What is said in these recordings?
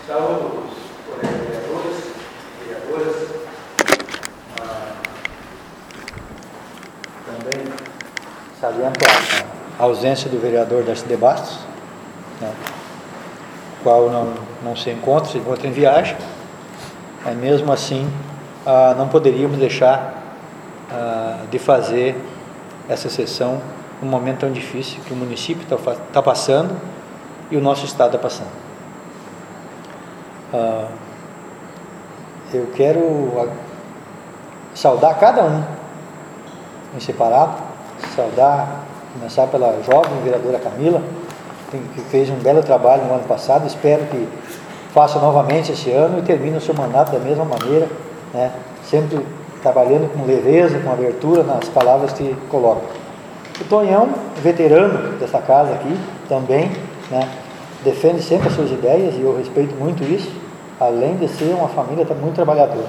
Saúdo os colegas vereadores, vereadoras. Também saliento a ausência do vereador Darcy de Bastos, né, o qual não se encontra em viagem, mas mesmo assim não poderíamos deixar de fazer essa sessão num momento tão difícil que o município está passando e o nosso estado está passando. Eu quero saudar cada um em separado, começar pela jovem vereadora Camila, que fez um belo trabalho no ano passado, espero que faça novamente esse ano e termine o seu mandato da mesma maneira, né, sempre trabalhando com leveza, com abertura nas palavras que coloca. O Tonhão, veterano dessa casa aqui, também, né, defende sempre as suas ideias e eu respeito muito isso, além de ser uma família muito trabalhadora.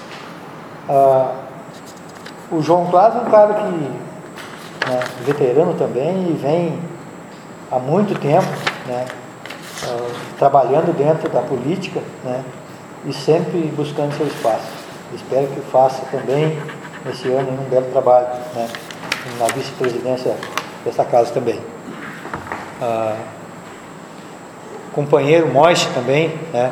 O João Cláudio é um cara que, né, veterano também, e vem há muito tempo, né, trabalhando dentro da política, né, e sempre buscando seu espaço. Espero que faça também esse ano um belo trabalho, né, na vice-presidência dessa casa também. Companheiro Mois também, né,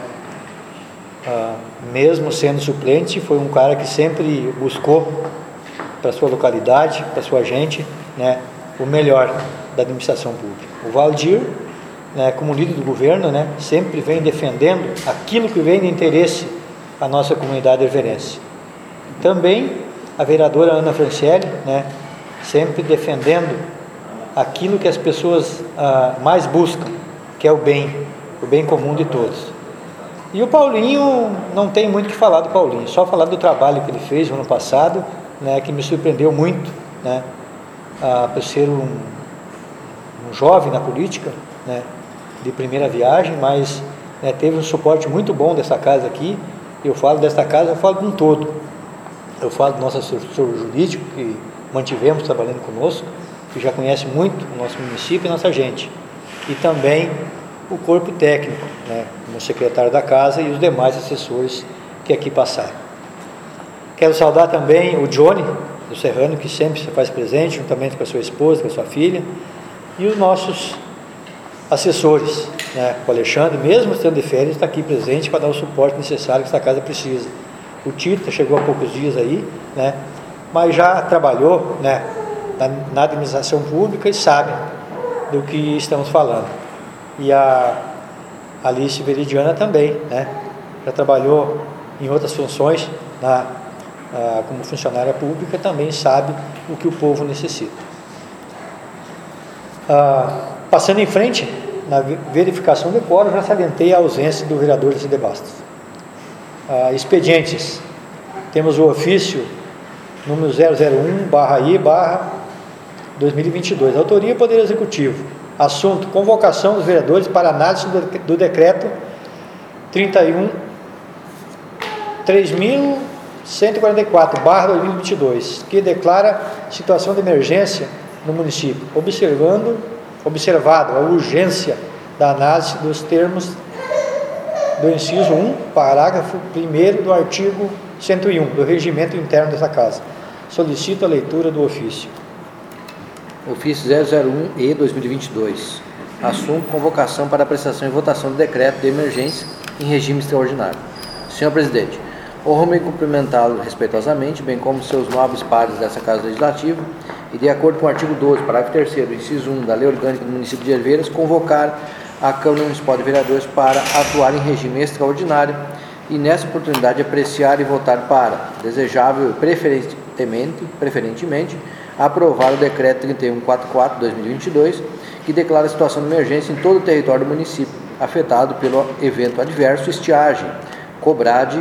mesmo sendo suplente, foi um cara que sempre buscou para a sua localidade, para a sua gente, né, o melhor da administração pública. O Valdir, né, como líder do governo, né, sempre vem defendendo aquilo que vem de interesse à nossa comunidade herverense. Também a vereadora Ana Franciele, né, sempre defendendo aquilo que as pessoas mais buscam, que é o bem comum de todos. E o Paulinho, não tem muito o que falar do Paulinho, só falar do trabalho que ele fez no ano passado, né, que me surpreendeu muito, né, por ser um jovem na política, né, de primeira viagem, mas, né, teve um suporte muito bom dessa casa aqui. Eu falo desta casa, eu falo de um todo. Eu falo do nosso assessor jurídico, que mantivemos trabalhando conosco, que já conhece muito o nosso município e nossa gente. E também o corpo técnico, né, como secretário da casa e os demais assessores que aqui passaram. Quero saudar também o Johnny, do Serrano, que sempre se faz presente, juntamente com a sua esposa, com a sua filha, e os nossos assessores, né, o Alexandre, mesmo estando de férias, está aqui presente para dar o suporte necessário que essa casa precisa. O Tito chegou há poucos dias aí, né, mas já trabalhou, né, na administração pública e sabe do que estamos falando. E a Alice Veridiana também, né, já trabalhou em outras funções como funcionária pública, também sabe o que o povo necessita. Passando em frente, na verificação do quórum, já salientei a ausência do vereador Darcy de Bastos. Expedientes. Temos o ofício número 001/I/2022. Autoria Poder Executivo. Assunto: convocação dos vereadores para análise do decreto 3.144/2022, que declara situação de emergência no município, observado a urgência da análise dos termos do inciso 1, parágrafo 1º do artigo 101 do regimento interno dessa casa. Solicito a leitura do ofício. Ofício 001/E/2022. Assunto: convocação para apreciação e votação do decreto de emergência em regime extraordinário. Senhor Presidente, honro-me cumprimentá-lo respeitosamente, bem como seus nobres pares dessa Casa Legislativa, e de acordo com o artigo 12, parágrafo 3º, inciso 1 da Lei Orgânica do Município de Herveiras, convocar a Câmara Municipal de Vereadores para atuar em regime extraordinário e, nessa oportunidade, apreciar e votar para, desejável e preferentemente, aprovar o decreto 3144/2022, que declara a situação de emergência em todo o território do município, afetado pelo evento adverso estiagem, COBRAD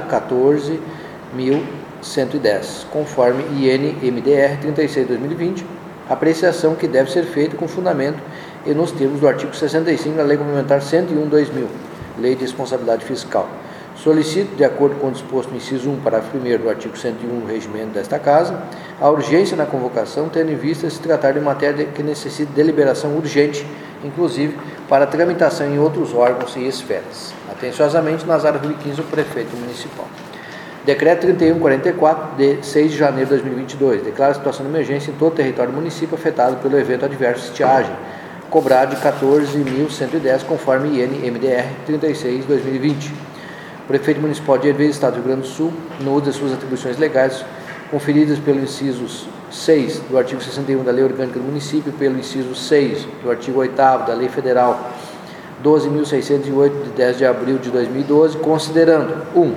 14.110, conforme INMDR 36/2020, apreciação que deve ser feita com fundamento e nos termos do artigo 65 da Lei Complementar 101/2000, Lei de Responsabilidade Fiscal. Solicito, de acordo com o disposto no inciso 1, parágrafo 1º do artigo 101 do regimento desta Casa, a urgência na convocação, tendo em vista se tratar de matéria que necessita de deliberação urgente, inclusive para tramitação em outros órgãos e esferas. Atenciosamente, Nazário Rui 15, o prefeito municipal. Decreto 3144, de 6 de janeiro de 2022, declara a situação de emergência em todo o território do município afetado pelo evento adverso estiagem, cobrado de 14.110, conforme IN-MDR 36/2020. O prefeito municipal de Herveio, Estado do Rio Grande do Sul, no uso de suas atribuições legais, conferidas pelo inciso 6 do artigo 61 da Lei Orgânica do Município, pelo inciso 6 do artigo 8º da Lei Federal 12.608, de 10 de abril de 2012, considerando 1.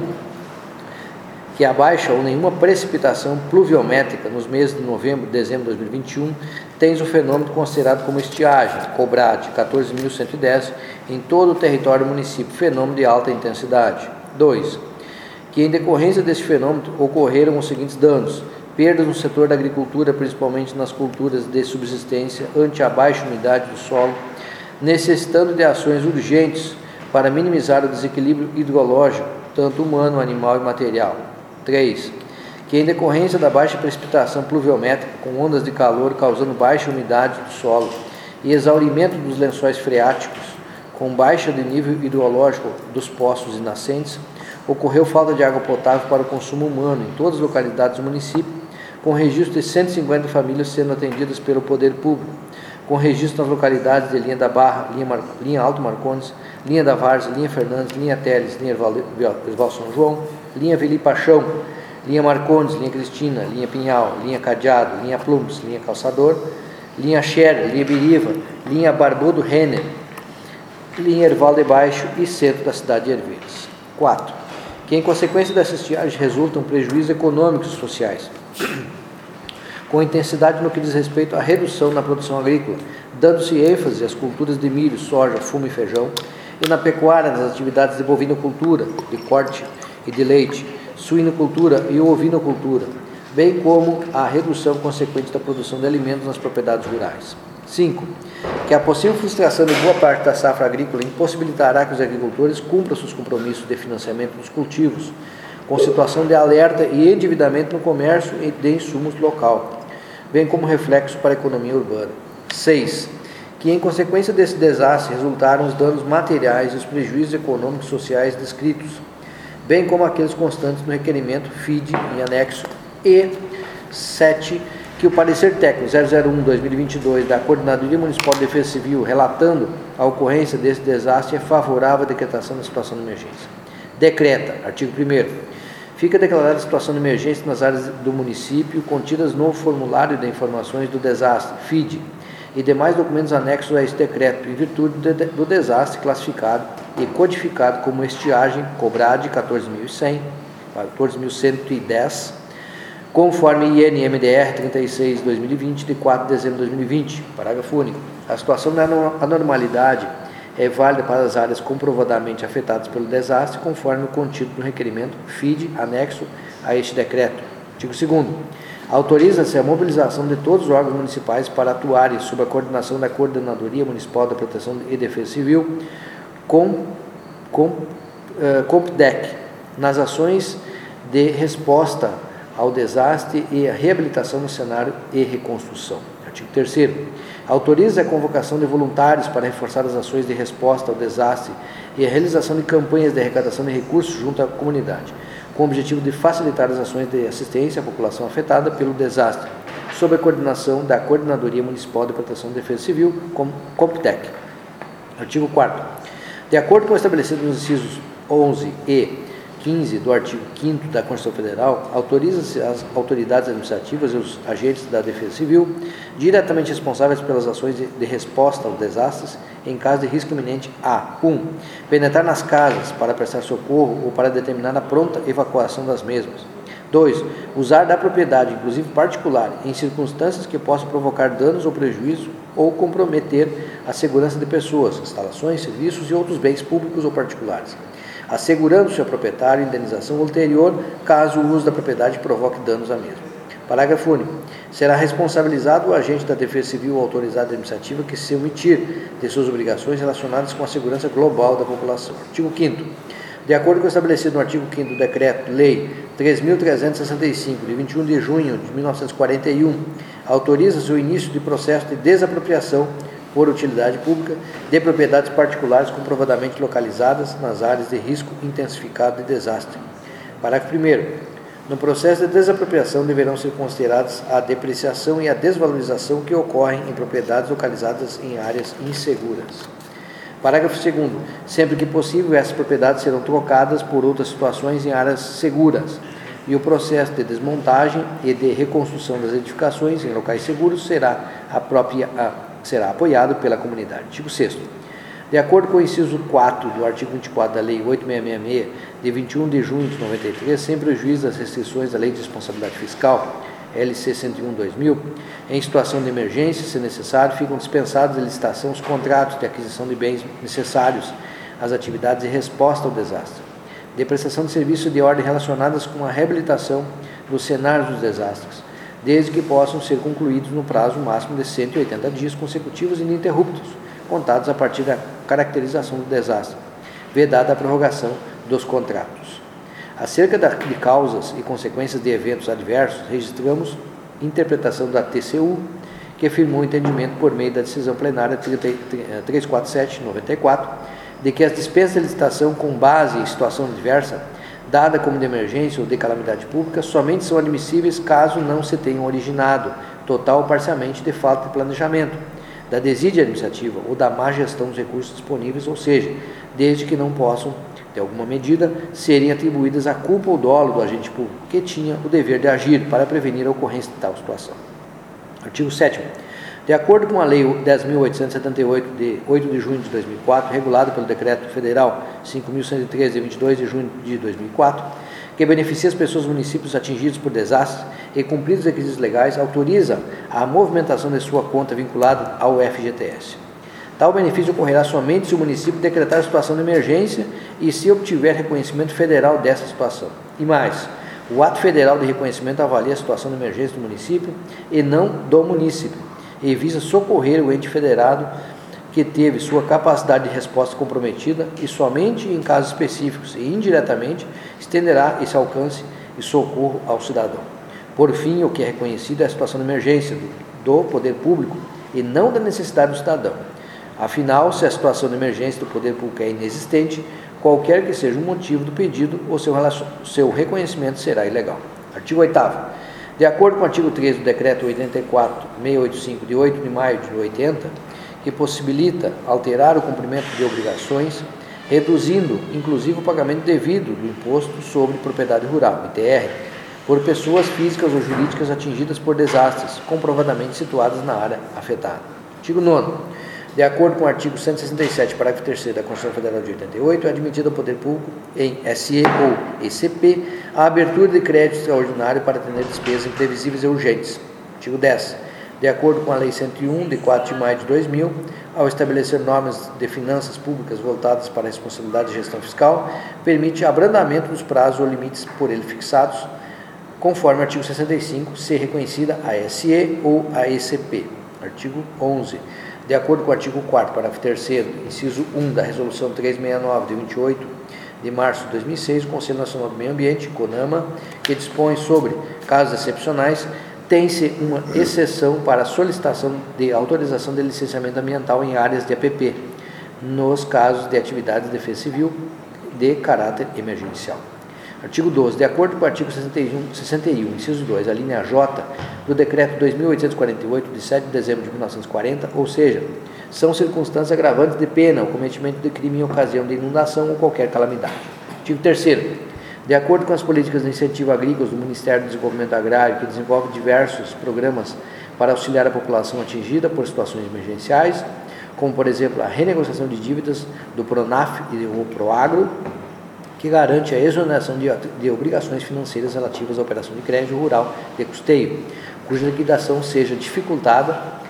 Que a baixa ou nenhuma precipitação pluviométrica nos meses de novembro e dezembro de 2021 tens o fenômeno considerado como estiagem, cobrado de 14.110 em todo o território do município, fenômeno de alta intensidade. 2. Que em decorrência deste fenômeno ocorreram os seguintes danos: perdas no setor da agricultura, principalmente nas culturas de subsistência, ante a baixa umidade do solo, necessitando de ações urgentes para minimizar o desequilíbrio hidrológico, tanto humano, animal e material. 3. Que em decorrência da baixa precipitação pluviométrica, com ondas de calor causando baixa umidade do solo e exaurimento dos lençóis freáticos, com baixa de nível hidrológico dos poços e nascentes, ocorreu falta de água potável para o consumo humano em todas as localidades do município, com registro de 150 famílias sendo atendidas pelo poder público, com registro nas localidades de Linha da Barra, linha Alto Marcondes, Linha da Várzea, Linha Fernandes, Linha Teles, Linha Erval São João, Linha Veli Paixão, Linha Marcondes, Linha Cristina, Linha Pinhal, Linha Cadeado, Linha Plumes, Linha Calçador, Linha Xer, Linha Biriva, Linha Barbudo Renner, Linha Erval de Baixo e centro da cidade de Herveiras. 4. Que em consequência dessa estiagem resultam prejuízos econômicos e sociais, com intensidade no que diz respeito à redução na produção agrícola, dando-se ênfase às culturas de milho, soja, fumo e feijão, e na pecuária, nas atividades de bovinocultura, de corte e de leite, suinocultura e ovinocultura, bem como a redução consequente da produção de alimentos nas propriedades rurais. 5. Que a possível frustração de boa parte da safra agrícola impossibilitará que os agricultores cumpram seus compromissos de financiamento dos cultivos, com situação de alerta e endividamento no comércio de insumos local, bem como reflexo para a economia urbana. 6. Que em consequência desse desastre resultaram os danos materiais e os prejuízos econômicos e sociais descritos, bem como aqueles constantes no requerimento FID em anexo. E 7. Que o parecer técnico 001/2022 da Coordenadoria Municipal de Defesa Civil, relatando a ocorrência desse desastre, é favorável à decretação da situação de emergência. Decreta, artigo 1º, fica declarada a situação de emergência nas áreas do município contidas no formulário de informações do desastre, FID, e demais documentos anexos a este decreto, em virtude do desastre classificado e codificado como estiagem, cobrado de 14.100 para 14.110, conforme IN-MDR 36/2020, de 4 de dezembro de 2020. Parágrafo único. A situação de anormalidade é válida para as áreas comprovadamente afetadas pelo desastre, conforme o contido no requerimento FID anexo a este decreto. Artigo 2º. Autoriza-se a mobilização de todos os órgãos municipais para atuarem sob a coordenação da Coordenadoria Municipal da Proteção e Defesa Civil, COMPDEC, nas ações de resposta ao desastre e a reabilitação no cenário e reconstrução. Artigo 3º. Autoriza a convocação de voluntários para reforçar as ações de resposta ao desastre e a realização de campanhas de arrecadação de recursos junto à comunidade, com o objetivo de facilitar as ações de assistência à população afetada pelo desastre, sob a coordenação da Coordenadoria Municipal de Proteção e Defesa Civil, COMPTEC. Artigo 4º. De acordo com o estabelecido nos incisos 11 e 15 do artigo 5º da Constituição Federal, autoriza-se as autoridades administrativas e os agentes da Defesa Civil, diretamente responsáveis pelas ações de resposta aos desastres, em caso de risco iminente, a 1. Penetrar nas casas para prestar socorro ou para determinar a pronta evacuação das mesmas. 2. Usar da propriedade, inclusive particular, em circunstâncias que possam provocar danos ou prejuízo ou comprometer a segurança de pessoas, instalações, serviços e outros bens públicos ou particulares, assegurando-se ao proprietário indenização ulterior, caso o uso da propriedade provoque danos à mesma. Parágrafo único. Será responsabilizado o agente da Defesa Civil ou autoridade administrativa que se omitir de suas obrigações relacionadas com a segurança global da população. Artigo 5º. De acordo com o estabelecido no artigo 5º do Decreto-Lei 3.365, de 21 de junho de 1941, autoriza-se o início de processo de desapropriação por utilidade pública de propriedades particulares comprovadamente localizadas nas áreas de risco intensificado de desastre. Parágrafo 1º. No processo de desapropriação deverão ser consideradas a depreciação e a desvalorização que ocorrem em propriedades localizadas em áreas inseguras. Parágrafo 2º. Sempre que possível, essas propriedades serão trocadas por outras situações em áreas seguras, e o processo de desmontagem e de reconstrução das edificações em locais seguros será apoiado pela comunidade. Artigo 6º. De acordo com o inciso 4 do artigo 24 da Lei 8.666, de 21 de junho de 93, sem prejuízo das restrições da Lei de Responsabilidade Fiscal, LC 101/2000, em situação de emergência, se necessário, ficam dispensados de licitação os contratos de aquisição de bens necessários às atividades de resposta ao desastre, de prestação de serviços de ordem relacionadas com a reabilitação dos cenários dos desastres, desde que possam ser concluídos no prazo máximo de 180 dias consecutivos e ininterruptos, contados a partir da caracterização do desastre, vedada a prorrogação dos contratos. Acerca de causas e consequências de eventos adversos, registramos interpretação da TCU, que firmou o entendimento por meio da decisão plenária 347/94, de que as dispensas de licitação com base em situação adversa, dada como de emergência ou de calamidade pública, somente são admissíveis caso não se tenham originado, total ou parcialmente, de falta de planejamento, da desídia administrativa ou da má gestão dos recursos disponíveis, ou seja, desde que não possam, de alguma medida, serem atribuídas a culpa ou dolo do agente público que tinha o dever de agir para prevenir a ocorrência de tal situação. Artigo 7º. De acordo com a Lei 10.878, de 8 de junho de 2004, regulada pelo Decreto Federal 5.113, de 22 de junho de 2004, que beneficia as pessoas dos municípios atingidos por desastres e cumpridos os requisitos legais, autoriza a movimentação de sua conta vinculada ao FGTS. Tal benefício ocorrerá somente se o município decretar a situação de emergência e se obtiver reconhecimento federal dessa situação. E mais, o ato federal de reconhecimento avalia a situação de emergência do município e não do município, e visa socorrer o ente federado que teve sua capacidade de resposta comprometida e somente em casos específicos e indiretamente estenderá esse alcance e socorro ao cidadão. Por fim, o que é reconhecido é a situação de emergência do poder público e não da necessidade do cidadão. Afinal, se a situação de emergência do poder público é inexistente, qualquer que seja o motivo do pedido, o seu reconhecimento será ilegal. Artigo 8º. De acordo com o artigo 13 do Decreto 84.685, de 8 de maio de 80, que possibilita alterar o cumprimento de obrigações, reduzindo, inclusive, o pagamento devido do Imposto sobre Propriedade Rural, ITR, por pessoas físicas ou jurídicas atingidas por desastres, comprovadamente situadas na área afetada. Artigo 9º. De acordo com o artigo 167, parágrafo 3º da Constituição Federal de 88, é admitido ao poder público, em SE ou ECP, a abertura de crédito extraordinário para atender despesas imprevisíveis e urgentes. Artigo 10. De acordo com a Lei 101, de 4 de maio de 2000, ao estabelecer normas de finanças públicas voltadas para a responsabilidade de gestão fiscal, permite abrandamento dos prazos ou limites por ele fixados, conforme o artigo 65, ser reconhecida a SE ou a ECP. Artigo 11. De acordo com o artigo 4º, parágrafo 3º, inciso 1 da Resolução 369, de 28 de março de 2006, o Conselho Nacional do Meio Ambiente, CONAMA, que dispõe sobre casos excepcionais, tem-se uma exceção para a solicitação de autorização de licenciamento ambiental em áreas de APP, nos casos de atividades de defesa civil de caráter emergencial. Artigo 12. De acordo com o artigo 61, inciso 2, a linha J do Decreto 2.848, de 7 de dezembro de 1940, ou seja, são circunstâncias agravantes de pena o cometimento de crime em ocasião de inundação ou qualquer calamidade. Artigo 3º. De acordo com as políticas de incentivo agrícolas do Ministério do Desenvolvimento Agrário, que desenvolve diversos programas para auxiliar a população atingida por situações emergenciais, como, por exemplo, a renegociação de dívidas do PRONAF e do PROAGRO, que garante a exoneração de obrigações financeiras relativas à operação de crédito rural de custeio, cuja liquidação seja dificultada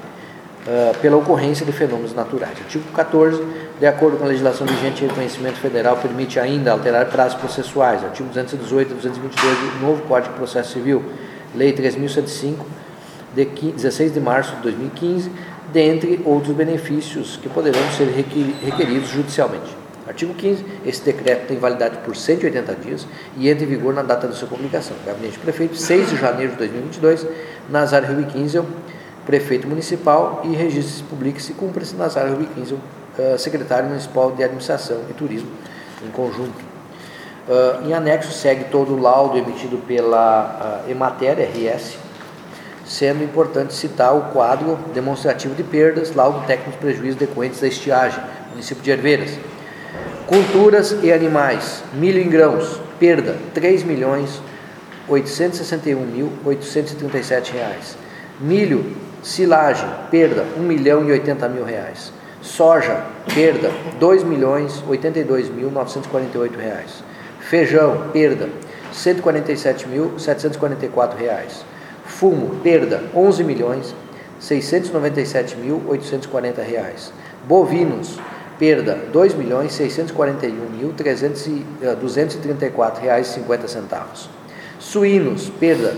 pela ocorrência de fenômenos naturais. Artigo 14. De acordo com a legislação vigente, o reconhecimento federal permite ainda alterar prazos processuais. Artigo 218 e 222 do novo Código de Processo Civil, Lei 3.105, de 16 de março de 2015, dentre outros benefícios que poderão ser requeridos judicialmente. Artigo 15. Esse decreto tem validade por 180 dias e entra em vigor na data da sua publicação. Gabinete do Prefeito, 6 de janeiro de 2022, Nazário Rui Kinzel, prefeito municipal e registros públicos se cumpra-se Nazário Rubim, secretário municipal de administração e turismo, em conjunto. Em anexo segue todo o laudo emitido pela Emater RS, sendo importante citar o quadro demonstrativo de perdas, laudo técnico de prejuízos decorrentes da estiagem, município de Herveiras. Culturas e animais, milho em grãos, perda R$ 3.861.837. Milho, silagem, perda R$ 1.080.000. Soja, perda R$ 2.082.948. Feijão, perda R$ 147.744. Fumo, perda R$ 11.697.840. Bovinos, perda R$ 2.641.234,50. Suínos, perda R$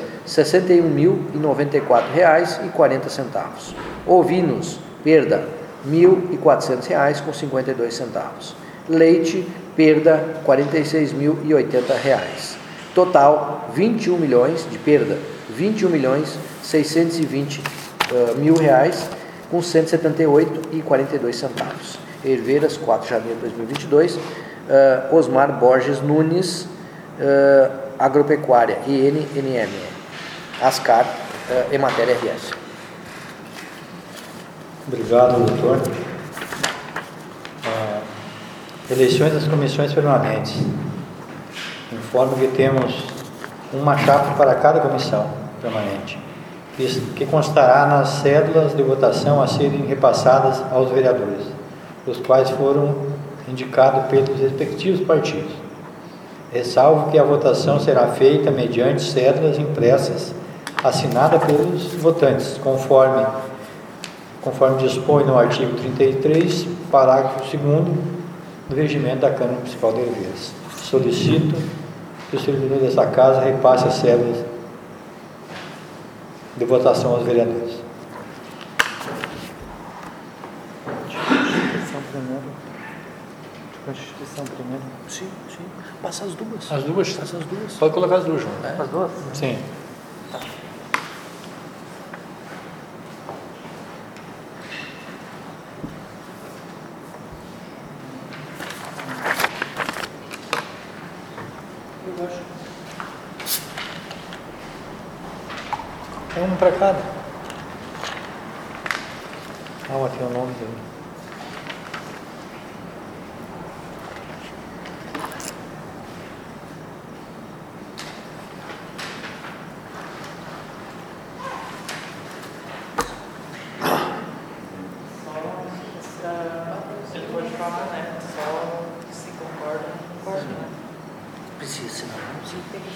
61.094,40. Ovinos, perda R$ 1.400,52. Leite, perda R$ 46.080. Total, 21 milhões de perda, R$ 21.620.000 com R$ 178,42. Herveiras, 4 de janeiro de 2022. Osmar Borges Nunes, Agropecuária, INNM. Ascar, Emater RS. Obrigado, doutor. Eleições das comissões permanentes. Informo que temos uma chapa para cada comissão permanente, que constará nas cédulas de votação a serem repassadas aos vereadores, os quais foram indicados pelos respectivos partidos. Ressalvo que a votação será feita mediante cédulas impressas, assinadas pelos votantes, conforme dispõe no artigo 33, parágrafo 2º do regimento da Câmara Municipal de Herveiras. Solicito que o servidor dessa casa repasse as cédulas de votação aos vereadores. Constituição primeiro. Sim. Passa as duas. As duas? Passa as duas. Pode colocar as duas juntas. As duas? Sim. É um para cada. Aqui é o nome dele. Ele pode falar, né? Só se concorda, não concorda, né? Precisa, não. Sim.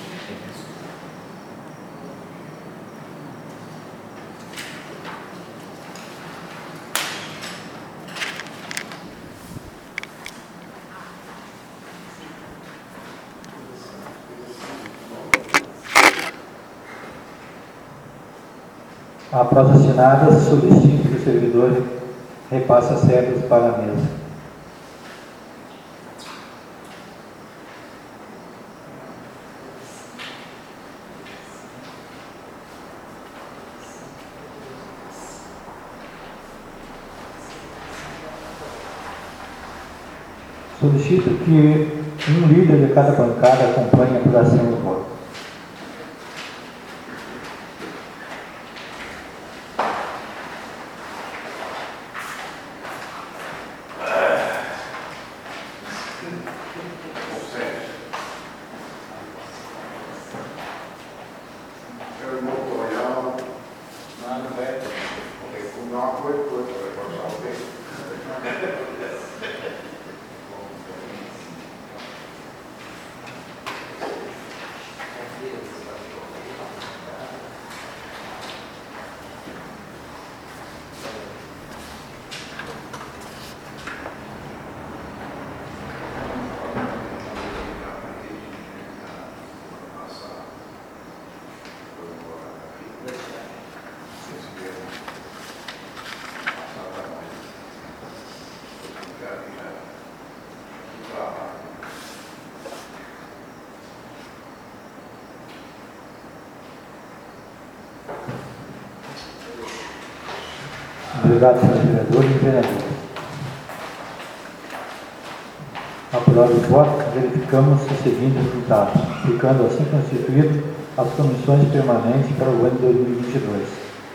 Após assinada, solicito que o servidor repasse as cédulas para a mesa. Solicito que um líder de cada bancada acompanhe a apuração do voto. Obrigado, senhores vereadores e vereadoras. Apurado o voto, verificamos os seguintes resultados, ficando assim constituídas as comissões permanentes para o ano de 2022.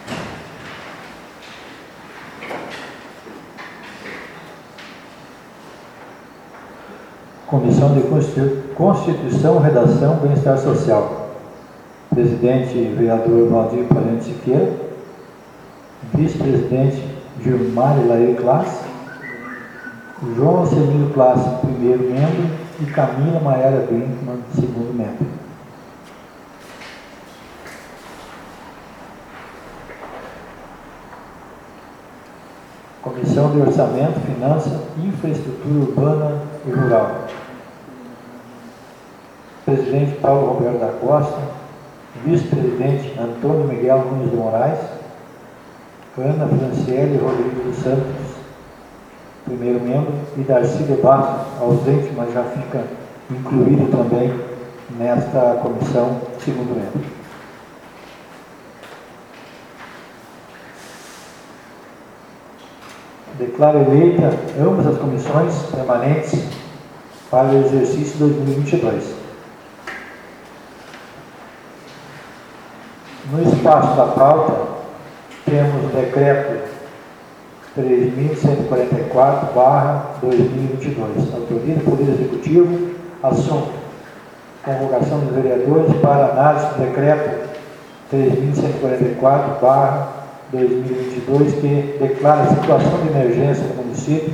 Comissão de Constituição, Redação e Bem-Estar Social. Presidente, vereador Valdir Parente Siqueira. Vice-presidente, Gilmar Laí Classe. João Celino Classe, primeiro membro. E Camila Maiara Brinkmann, segundo membro. Comissão de Orçamento, Finanças, Infraestrutura Urbana e Rural. Presidente Paulo Roberto da Costa. Vice-presidente Antônio Miguel Nunes de Moraes. Ana Franciele Rodrigues dos Santos, primeiro membro. E Darcy de Bastos, ausente, mas já fica incluído também nesta comissão, segundo membro. Declaro eleita ambas as comissões permanentes para o exercício 2022. No espaço da pauta, temos o decreto 3.144/2022, autoria do Poder Executivo, assunto: convocação dos vereadores para análise do decreto 3.144/2022, que declara a situação de emergência no município,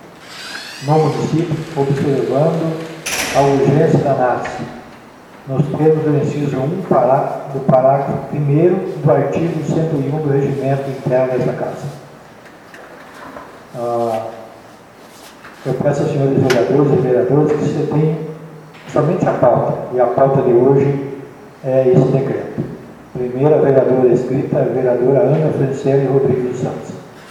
observando a urgência da análise, nos termos do inciso 1 do parágrafo 1º do artigo 101 do regimento interno desta Casa. Eu peço aos senhores vereadores e vereadoras que se tenham somente a pauta, e a pauta de hoje é esse decreto. Primeira vereadora escrita, a vereadora Ana Franciele Rodrigues dos Santos.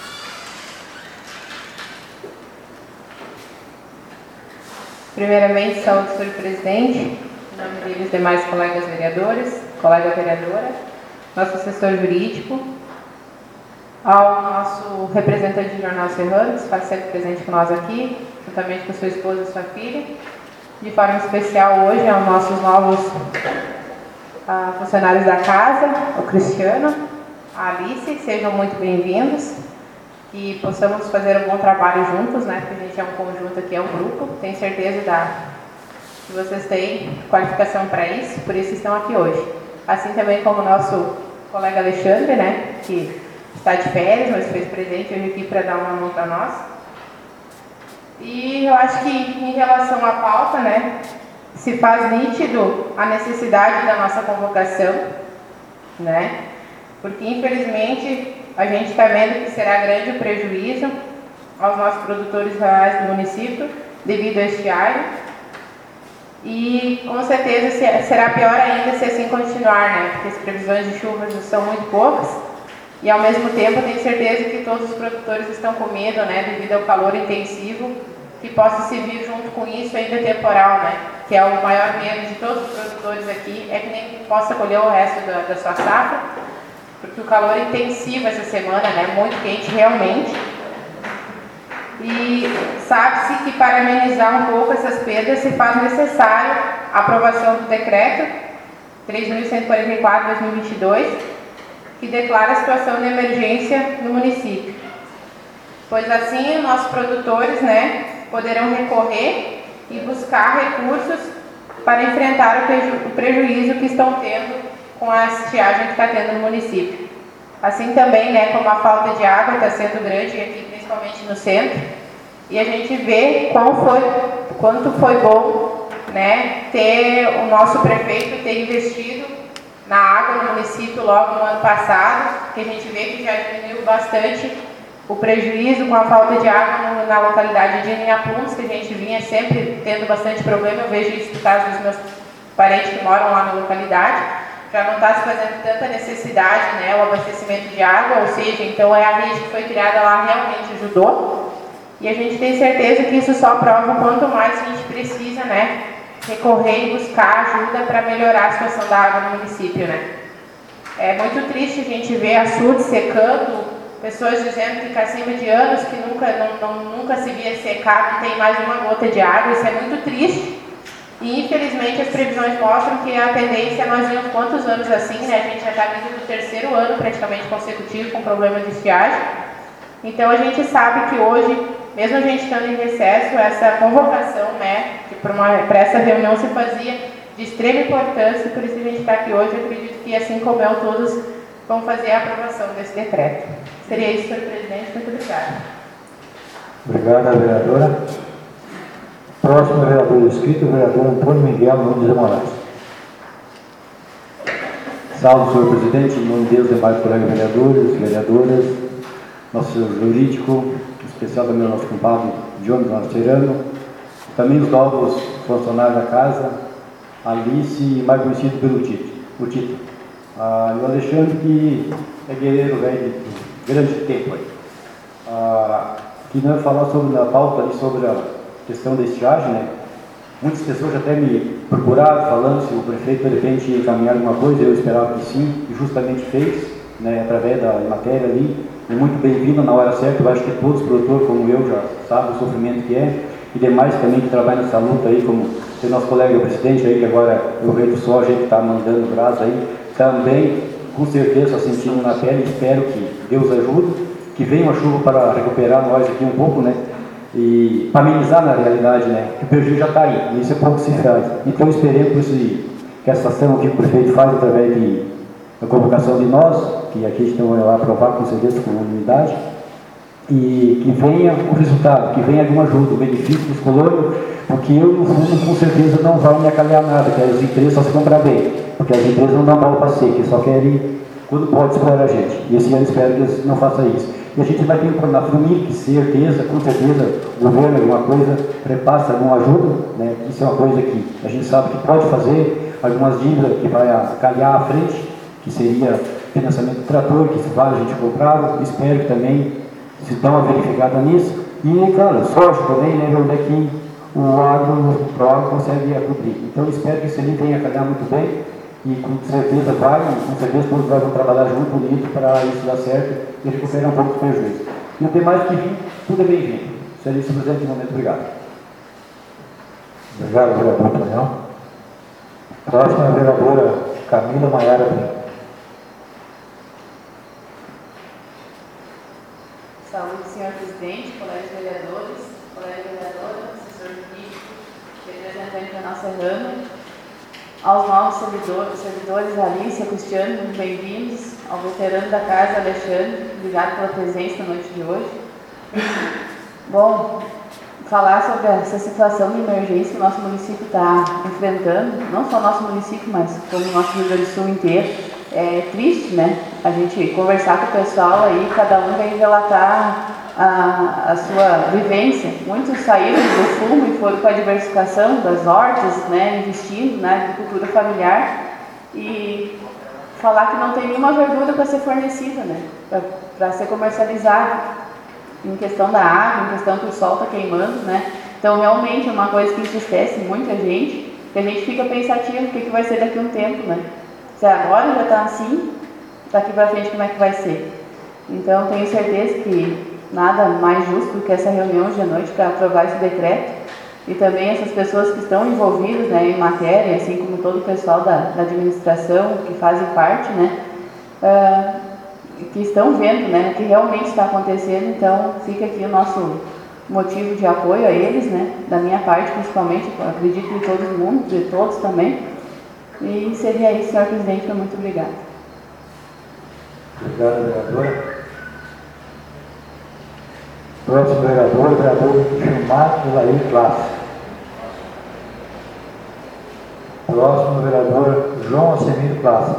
Primeiramente, saúde, senhor presidente, em nome deles, demais colegas vereadores, colega vereadora, nosso assessor jurídico, ao nosso representante do Jornal Serrano, que faz sempre presente com nós aqui, juntamente com sua esposa e sua filha. De forma especial hoje aos nossos novos funcionários da casa, o Cristiano, a Alice, sejam muito bem-vindos, que possamos fazer um bom trabalho juntos, né? Porque a gente é um conjunto aqui, é um grupo. Tenho certeza que vocês têm qualificação para isso, por isso estão aqui hoje. Assim também como o nosso colega Alexandre, né? Que está de férias, mas fez presente hoje aqui para dar uma mão para nós. E eu acho que em relação à pauta, né? Se faz nítido a necessidade da nossa convocação, né? Porque infelizmente a gente está vendo que será grande o prejuízo aos nossos produtores rurais do município devido a estiagem. E com certeza será pior ainda se assim continuar, né? Porque as previsões de chuvas são muito poucas. E ao mesmo tempo eu tenho certeza que todos os produtores estão com medo, né? Devido ao calor intensivo, que possa se vir junto com isso ainda temporal, né? Que é o maior medo de todos os produtores aqui, é que nem possa colher o resto da sua safra, porque o calor intensivo essa semana, né? Muito quente realmente. E sabe-se que para amenizar um pouco essas perdas se faz necessário a aprovação do decreto 3.144/2022, que declara a situação de emergência no município. Pois assim, nossos produtores, né, poderão recorrer e buscar recursos para enfrentar o prejuízo que estão tendo com a estiagem que está tendo no município. Assim também, né, como a falta de água está sendo grande aqui, principalmente no centro, e a gente vê quanto foi bom, né, ter o nosso prefeito ter investido na água no município logo no ano passado, que a gente vê que já diminuiu bastante o prejuízo com a falta de água na localidade de Inhapuns, que a gente vinha sempre tendo bastante problema. Eu vejo isso por causa dos meus parentes que moram lá na localidade. Já não está se fazendo tanta necessidade, né, o abastecimento de água, ou seja, então a rede que foi criada lá realmente ajudou. E a gente tem certeza que isso só prova o quanto mais a gente precisa, né, recorrer e buscar ajuda para melhorar a situação da água no município, né. É muito triste a gente ver açudes secando pessoas dizendo que acima de anos, que nunca se via secar, não tem mais uma gota de água, isso é muito triste. E infelizmente as previsões mostram que a tendência, nós vimos quantos anos assim, né? A gente já está vindo do terceiro ano praticamente consecutivo com problema de estiagem. Então a gente sabe que hoje, mesmo a gente estando em recesso, essa convocação, né, que para essa reunião se fazia de extrema importância, por isso a gente está aqui hoje. Eu acredito que, assim como eu, todos vão fazer a aprovação desse decreto. Seria isso, senhor presidente. Muito obrigada. Obrigado, vereadora. Próximo vereador inscrito, o vereador Antônio Miguel Nunes de Moraes. Salve, senhor presidente, em nome de Deus, demais colegas vereadores, vereadoras, nosso jurídico, em especial também o nosso compadre Jones Marcerano, também os novos funcionários da casa, Alice, mais conhecido pelo Tito. O Tito. E o Alexandre, que é guerreiro velho de grande tempo aí. Que nós falar sobre a pauta ali, sobre a questão da estiagem, né? Muitas pessoas já até me procuraram falando se o prefeito de repente ia encaminhar alguma coisa. Eu esperava que sim, e justamente fez, né, através da matéria ali, e muito bem-vindo na hora certa. Eu acho que todos os produtores como eu já sabem o sofrimento que é, e demais também que trabalham nessa luta aí, como o nosso colega presidente aí, que agora é o rei do soja aí, que está mandando brasa aí, também com certeza sentindo na pele. Espero que Deus ajude, que venha uma chuva para recuperar nós aqui um pouco, né? E para amenizar na realidade, né? Que o prejuízo já está aí, e isso é pouco se faz. Então esperemos que essa ação que o prefeito faz através da convocação de nós, que aqui estão a aprovar com certeza com unanimidade, e que venha o resultado, que venha alguma ajuda, o benefício dos colonos, porque eu, no fundo, com certeza não vai me acalhar nada, que as empresas só se compram bem, porque as empresas não dão bola para ser, que só querem, quando pode, explorar a gente. E esse ano espero que eles não façam isso. E a gente vai ter na FUMIC, certeza, com certeza, o governo, alguma coisa, repassa alguma ajuda, né? Isso é uma coisa que a gente sabe que pode fazer, algumas dívidas que vai calhar à frente, que seria financiamento do trator, que se vale a gente comprava. Espero que também se dá uma verificada nisso. E, claro, sorte também, né, onde é que o agro consegue cobrir. Então, espero que isso ali venha a calhar muito bem, e com certeza vai, e com certeza todos vão trabalhar junto, bonito, para isso dar certo e recuperar um pouco do prejuízo. E o demais que vir, tudo é bem-vindo. Seria isso, presidente, de momento. Obrigado. Obrigado, vereador Tonhão. Próxima, a vereadora Camila Maiara Pinto. Saúde, senhor presidente, colegas vereadores, colega vereadora, assessor jurídico, representante da nossa Rama, aos novos servidores Alice e Cristiano, muito bem-vindos, ao veterano da casa, Alexandre, obrigado pela presença na noite de hoje. Bom, falar sobre essa situação de emergência que o nosso município está enfrentando, não só o nosso município, mas como o nosso Rio Grande do Sul inteiro, é triste, né? A gente conversar com o pessoal aí, cada um vem relatar a sua vivência. Muitos saíram do fumo e foram para a diversificação das hortas, né, investindo na agricultura familiar, e falar que não tem nenhuma verdura para ser fornecida, né, para ser comercializada, em questão da água, em questão que o sol está queimando, né. Então realmente é uma coisa que entristece muita gente, que a gente fica pensativo o que vai ser daqui a um tempo, né. Se agora já está assim, daqui para frente como é que vai ser? Então tenho certeza que nada mais justo do que essa reunião hoje à noite para aprovar esse decreto, e também essas pessoas que estão envolvidas, né, em matéria, assim como todo o pessoal da administração que fazem parte, né, que estão vendo, né, o que realmente está acontecendo. Então fica aqui o nosso motivo de apoio a eles, né, da minha parte principalmente, acredito em todo mundo, de todos também. E seria isso, senhor presidente, muito obrigada. Obrigado, vereadora. Próximo vereador, o vereador Gilmar Elair Classe. Próximo vereador João Assemiro Classe.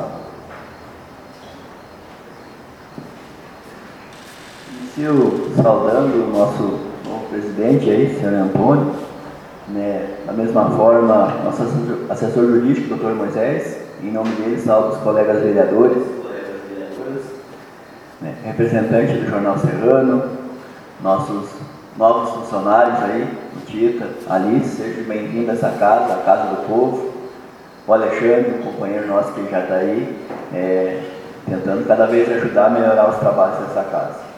Inicio saudando o nosso novo presidente aí, senhor Antônio, né? Da mesma forma, nosso assessor jurídico, doutor Moisés, em nome dele, salve os colegas vereadores, né? Representante do Jornal Serrano, nossos novos funcionários aí, o Tita, Alice, seja bem-vindo a essa casa, a Casa do Povo, o Alexandre, um companheiro nosso que já está aí, tentando cada vez ajudar a melhorar os trabalhos dessa casa.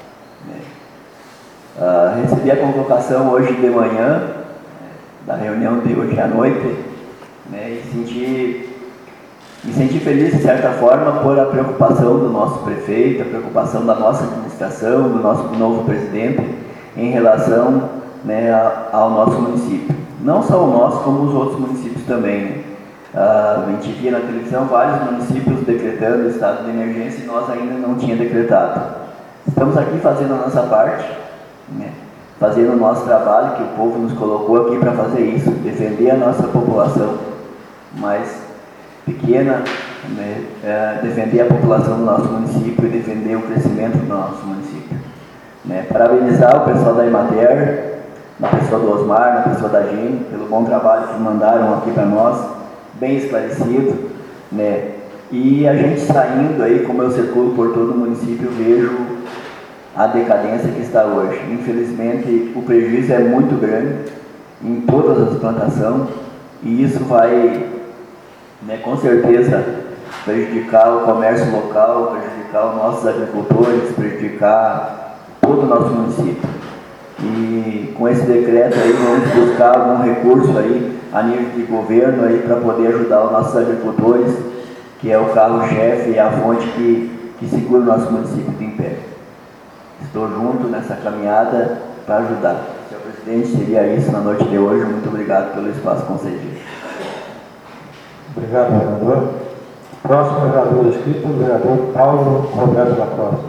Recebi a convocação hoje de manhã, da reunião de hoje à noite, né, e me senti feliz, de certa forma, por a preocupação do nosso prefeito, a preocupação da nossa administração, do nosso novo presidente, em relação, né, ao nosso município. Não só o nosso, como os outros municípios também. Né? A gente via na televisão vários municípios decretando estado de emergência e nós ainda não tínhamos decretado. Estamos aqui fazendo a nossa parte, né, fazendo o nosso trabalho, que o povo nos colocou aqui para fazer isso, defender a nossa população mais pequena, né, defender a população do nosso município e defender o crescimento do nosso município. Né. Parabenizar o pessoal da Emater, na pessoa do Osmar, na pessoa da Gene, pelo bom trabalho que mandaram aqui para nós, bem esclarecido, né. E a gente saindo aí, como eu circulo por todo o município, vejo a decadência que está hoje. Infelizmente, o prejuízo é muito grande em todas as plantações e isso vai, né, com certeza, prejudicar o comércio local, prejudicar os nossos agricultores, prejudicar todo o nosso município. E com esse decreto aí, vamos buscar algum recurso aí, a nível de governo, aí, para poder ajudar os nossos agricultores, que é o carro-chefe e a fonte que segura o nosso município de pé. Estou junto nessa caminhada para ajudar. Senhor presidente, seria isso na noite de hoje. Muito obrigado pelo espaço concedido. Obrigado, vereador. Próximo vereador inscrito, o vereador Paulo Roberto da Costa.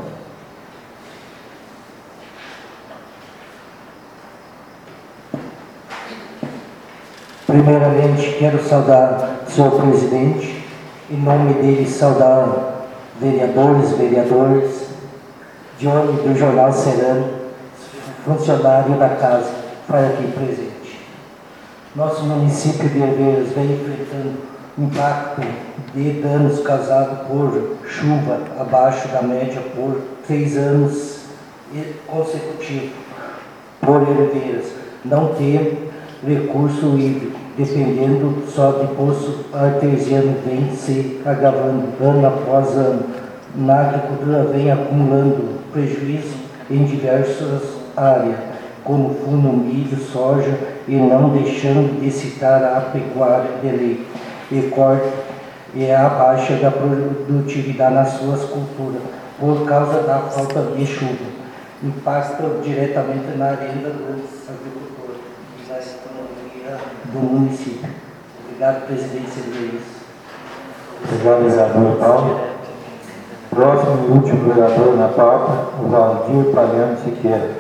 Primeiramente, quero saudar o senhor presidente, em nome dele saudar vereadores, Johnny do Jornal Serrano, funcionário da casa, para aqui presente. Nosso município de Herveiras vem enfrentando impacto de danos causados por chuva abaixo da média por 3 anos consecutivos. Por Herveiras não ter recurso hídrico, dependendo só de poço artesiano, vem se agravando ano após ano. Na agricultura vem acumulando prejuízo em diversas áreas, como fundo, milho, soja, e não deixando de citar a pecuária de leite e corte e a baixa da produtividade nas suas culturas, por causa da falta de chuva. Impacta diretamente na renda dos agricultores e na economia do município. Obrigado, presidente Silveira. Obrigado, vereador Paulo. Próximo e último vereador na pauta, o Valdir Palhano Siqueira.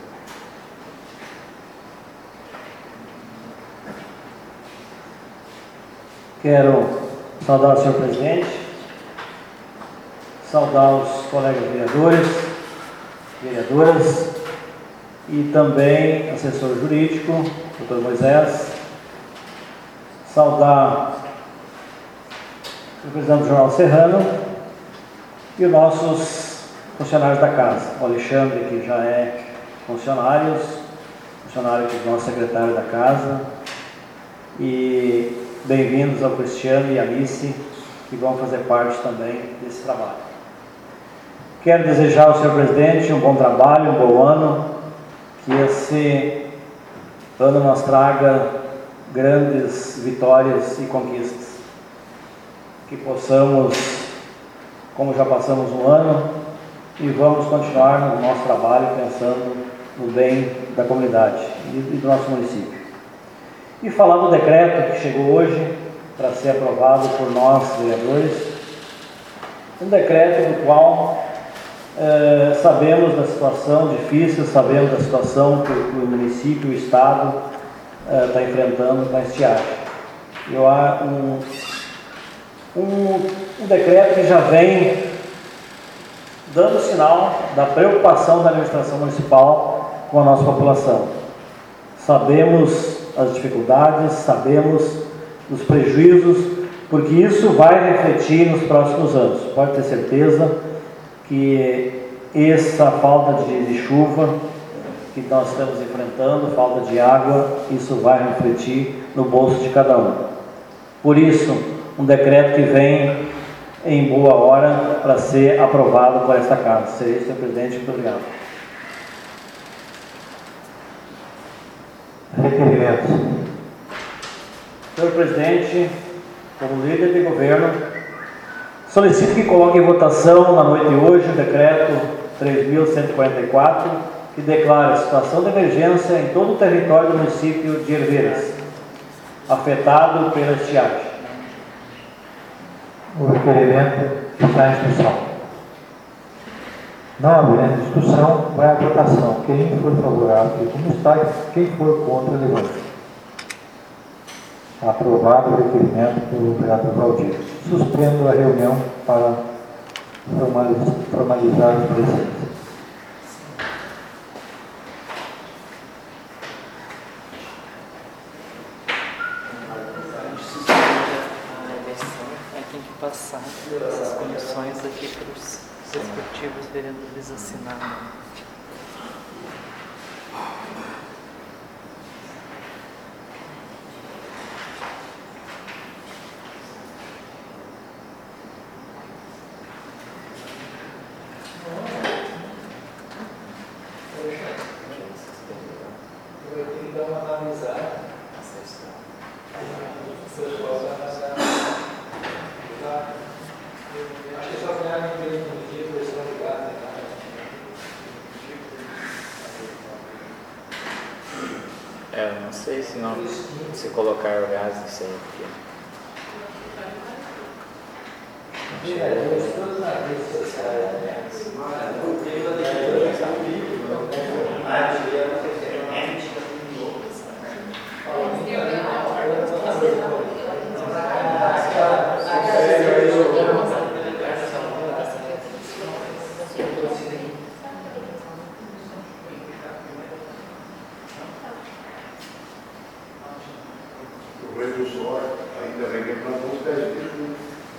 Quero saudar o senhor presidente, saudar os colegas vereadores, vereadoras e também assessor jurídico, doutor Moisés, saudar o presidente do Jornal Serrano e os nossos funcionários da casa, o Alexandre, que já é funcionário do nosso secretário da casa, e bem-vindos ao Cristiano e a Alice, que vão fazer parte também desse trabalho. Quero desejar ao senhor presidente um bom trabalho, um bom ano, que esse ano nos traga grandes vitórias e conquistas, que possamos, como já passamos um ano, e vamos continuar no nosso trabalho pensando no bem da comunidade e do nosso município. E falar do decreto que chegou hoje para ser aprovado por nós, vereadores, um decreto do qual sabemos da situação difícil, sabemos da situação que o município e o Estado está enfrentando com a estiagem. Um decreto que já vem dando sinal da preocupação da administração municipal com a nossa população. Sabemos as dificuldades, sabemos os prejuízos, porque isso vai refletir nos próximos anos. Pode ter certeza que essa falta de chuva que nós estamos enfrentando, falta de água, isso vai refletir no bolso de cada um. Por isso, um decreto que vem em boa hora para ser aprovado por esta casa. Seria isso, senhor presidente. Muito obrigado. Requerimentos. Senhor presidente, como líder de governo, solicito que coloque em votação na noite de hoje o decreto 3.144, que declara a situação de emergência em todo o território do município de Herveiras, afetado pela estiagem. O requerimento está em discussão. Não havendo discussão, vai à votação. Quem for favorável, fica como está. Quem for contra, levanta. Aprovado o requerimento pelo vereador Valdir. Suspendo a reunião para formalizar os preceitos. Tem que passar essas comissões aqui para os respectivos vereadores assinarem. Eu tenho que dar uma analisada. Acho que só ganhar no período de versão de gás, né? Eu não sei se não, se colocar o gás em sei aqui. O rei do sol ainda vem para os pés de tudo.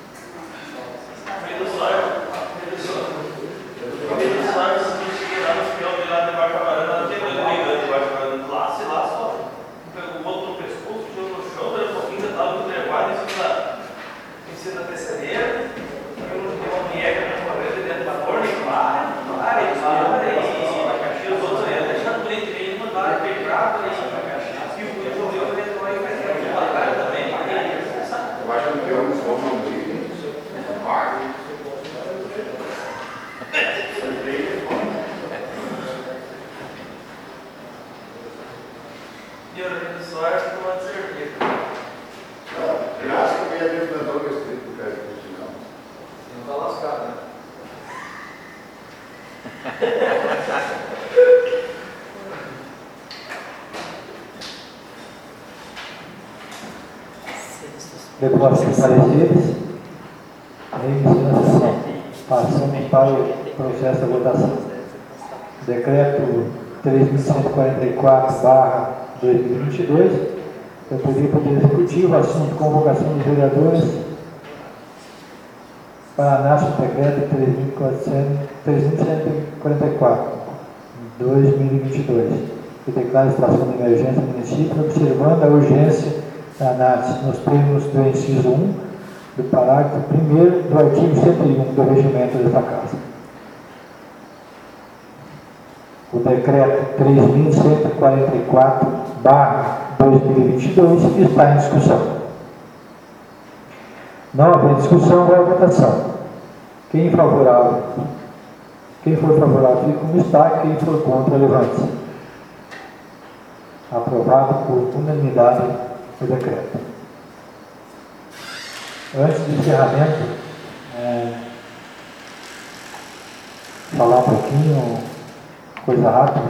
Depois de pareceres, reinicio a sessão. Passamos para o processo da votação. Decreto 3.144/2022. Eu pedi para o Poder Executivo, assunto convocação dos vereadores para análise do decreto 3.144/2022, que declara a situação de emergência no município, observando a urgência da análise nos termos do inciso 1 do parágrafo 1º do artigo 101 do regimento desta Casa. O decreto 3.144/2022 está em discussão. Não havendo discussão, vai à votação. Quem for favorável, fica como está. Quem for contra, levante-se. Aprovado por unanimidade o decreto. Antes do encerramento, falar um pouquinho, coisa rápida.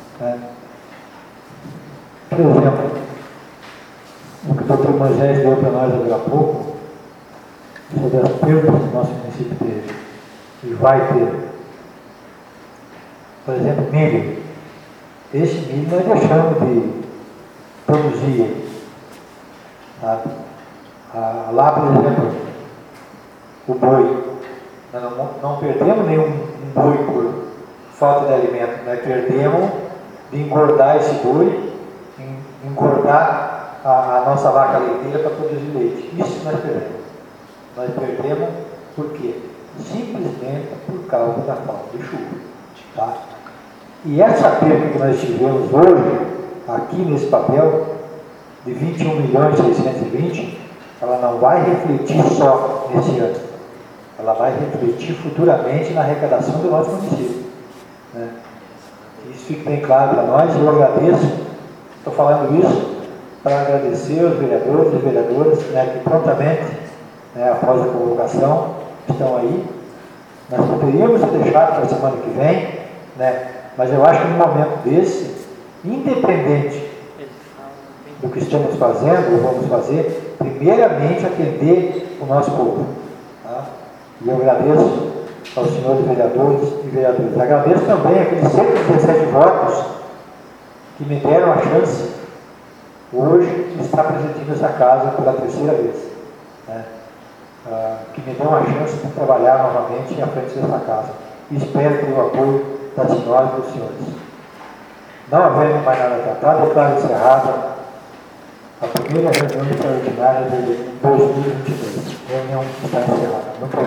Por exemplo, o que o Dr. Moisés deu para nós agora há pouco, sobre as perdas que o nosso município teve e vai ter. Por exemplo, milho. Esse milho nós deixamos de produzir. Sabe? Lá, por exemplo, o boi. Nós não perdemos nenhum boi por falta de alimento. Nós perdemos de engordar esse boi, engordar a nossa vaca leiteira para produzir leite. Isso nós perdemos. Nós perdemos por quê? Simplesmente por causa da falta de chuva. Tá? E essa perda que nós tivemos hoje aqui nesse papel, de 21.620.000, ela não vai refletir só nesse ano. Ela vai refletir futuramente na arrecadação do nosso município. Né? Isso fica bem claro para nós. Eu agradeço, estou falando isso para agradecer os vereadores e vereadoras, né, que prontamente, né, após a convocação, estão aí. Nós poderíamos ter deixado para a semana que vem, né, mas eu acho que num momento desse, independente do que estamos fazendo, ou vamos fazer, primeiramente atender o nosso povo. Tá? E eu agradeço aos senhores vereadores e vereadoras. Agradeço também aqueles 117 votos que me deram a chance hoje de estar presidindo essa casa pela terceira vez. Né? Que me dão a chance de trabalhar novamente à frente dessa casa. E espero ter o apoio das senhoras e dos senhores. Não havendo mais nada tratado, declaro encerrada a primeira reunião extraordinária de 2022. A reunião está encerrada. Muito obrigado.